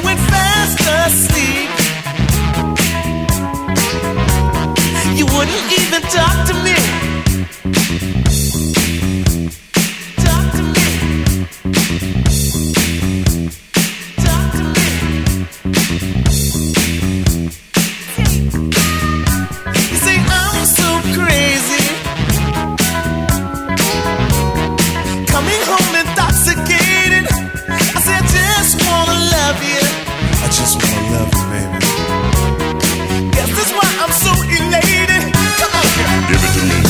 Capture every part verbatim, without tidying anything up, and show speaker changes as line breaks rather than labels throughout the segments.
went fast asleep. You wouldn't even talk to me. Talk to me. Talk to me. You say I'm so crazy, coming home intoxicated. I say I just wanna love you. I just wanna love you, baby. Guess that's why I'm so elated. Come on, girl. Give it to me.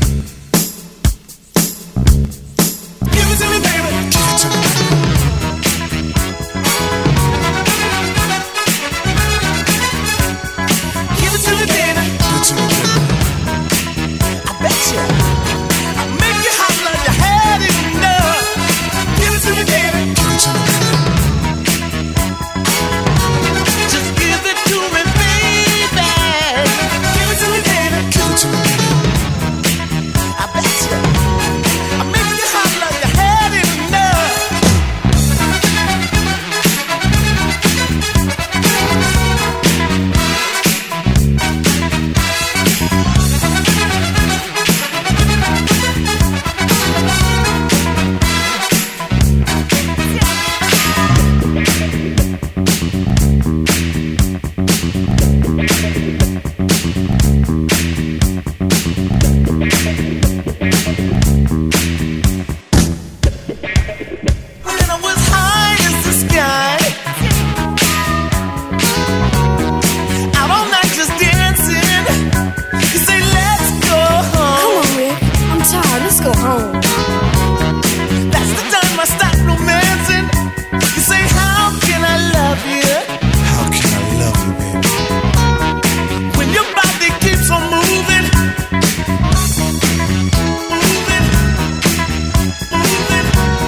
Give it to me, baby. Give it to me. Give it to me, baby. Give it to me, baby. I bet you I make you hot like you had enough. Give it to me, baby. Give it to me, baby. Just give it to me, baby. Give it to me, baby. Give it to me, baby. I bet you I make you hot like you had enough. When I was high as the sky, out all night just dancing. You say let's go home.
Come on, Rick. I'm tired. Let's go home.
That's the time I start romancing. You say how can I love you? How can I love you, baby? When your body keeps on moving, moving, moving,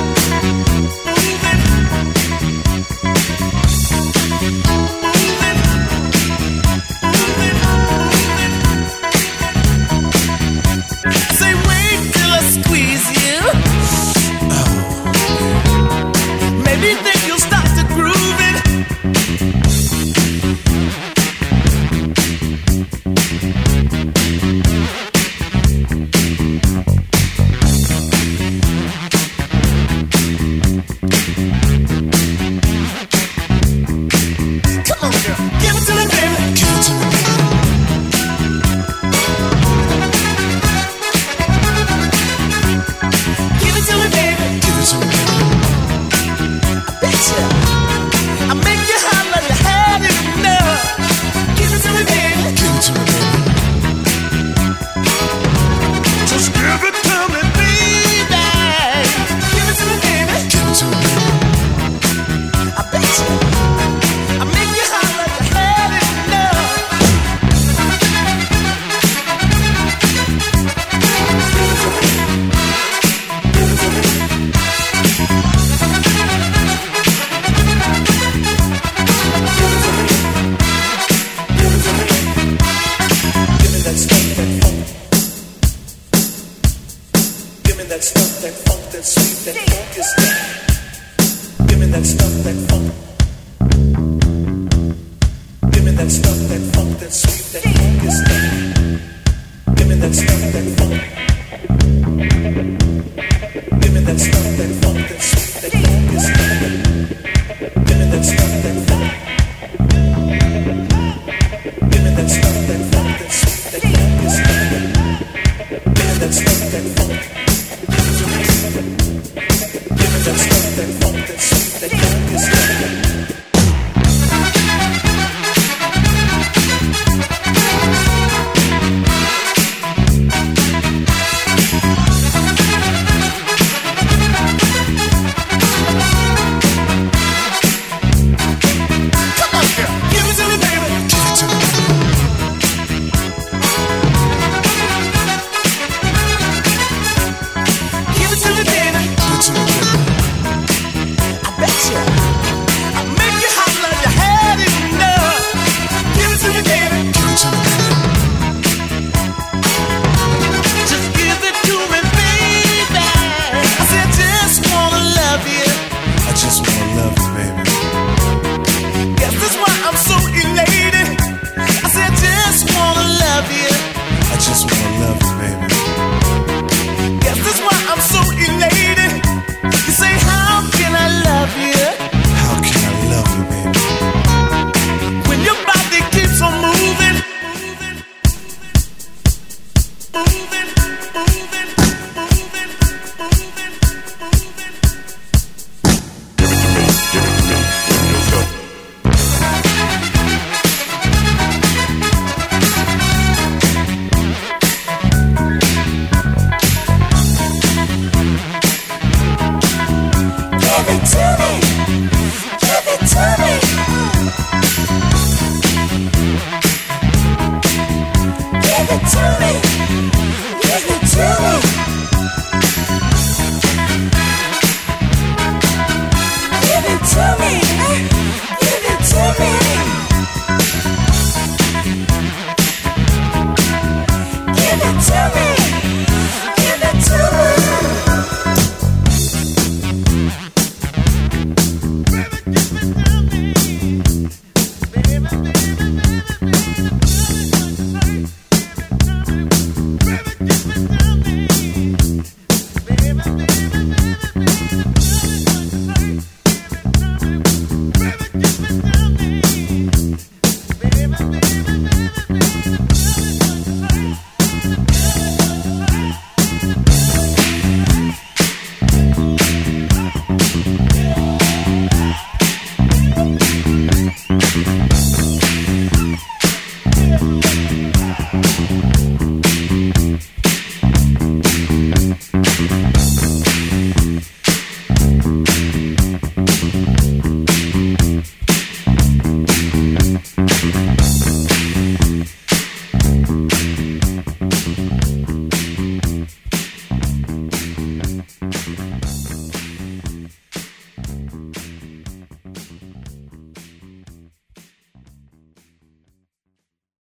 say wait till I squeeze you. Maybe then you'll start to groove it. Come on, girl. Give it to me, baby. Give it to me, baby. Give it to me, baby. Give it to me, baby. I bet you I make you hot like you had enough. Give it to me, baby. Give it to me, baby. Just give it to me, baby. Give it to me, baby. Give it to me, baby. I bet you I make you hot like you had enough. Give me that stuff, that funk. Give me that stuff, that funk, that sweet, that funk is that. Give me that stuff, that funk. Give me that stuff, that funk, that sweet, that funk is that. Give me that stuff, that funk. Give me that stuff, that funk, that sweet, that funk is that. Give me that stuff, that funk. Give me that stuff, that funk, that sweet, that funk is that. Give me that stuff, that funk. Give me that stuff, that funk, that sweet, that funk is that. Baby,